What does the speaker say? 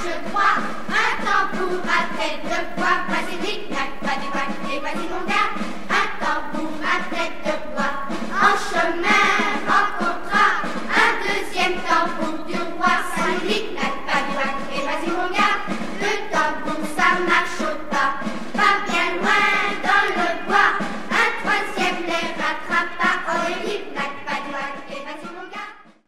gauche, droit, un tambour à tête de poids, vas-y, tic-tac, vas-y, vas-y, mon gars.